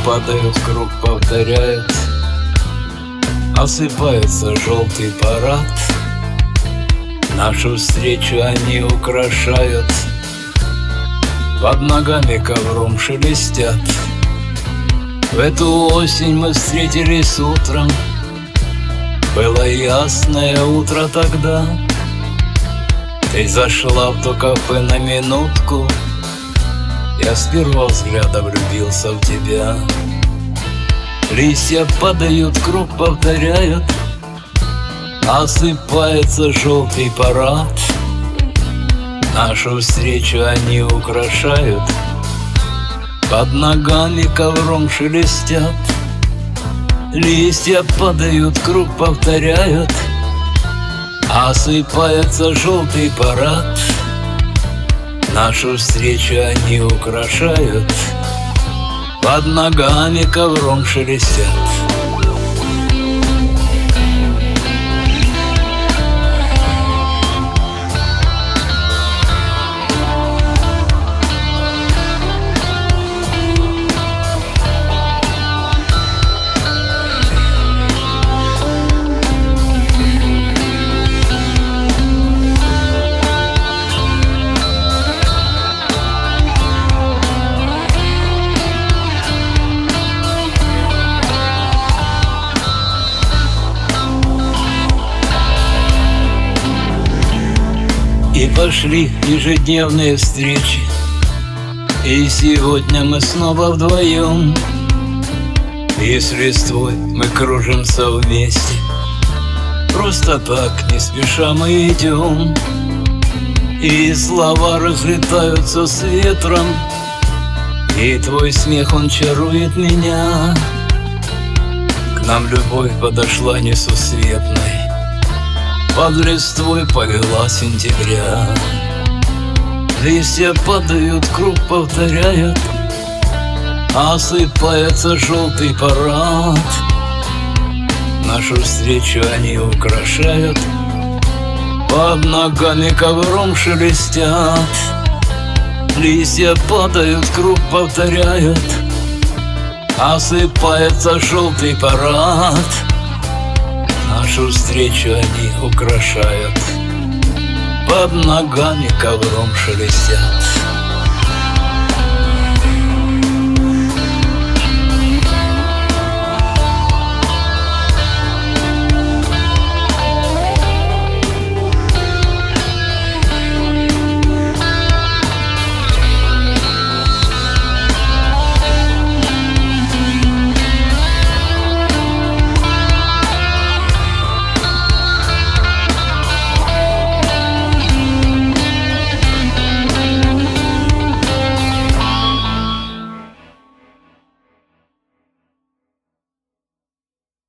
падают, круг повторяют, осыпается желтый парад. Нашу встречу они украшают, под ногами ковром шелестят. В эту осень мы встретились утром, было ясное утро тогда. Ты зашла в то кафе на минутку, я с первого взгляда влюбился в тебя. Листья падают, круг повторяют, осыпается желтый парад. Нашу встречу они украшают, под ногами ковром шелестят. Листья падают, круг повторяют, осыпается желтый парад. Нашу встречу они украшают, под ногами ковром шелестят. И пошли ежедневные встречи, и сегодня мы снова вдвоем. И с листвой мы кружимся вместе, просто так, не спеша мы идем. И слова разлетаются с ветром, и твой смех, он чарует меня. К нам любовь подошла несусветной, под листвой повела сентября. Листья падают, круг повторяют, осыпается желтый парад. Нашу встречу они украшают, под ногами ковром шелестят. Листья падают, круг повторяют, осыпается желтый парад. Нашу встречу они украшают, под ногами ковром шелестят.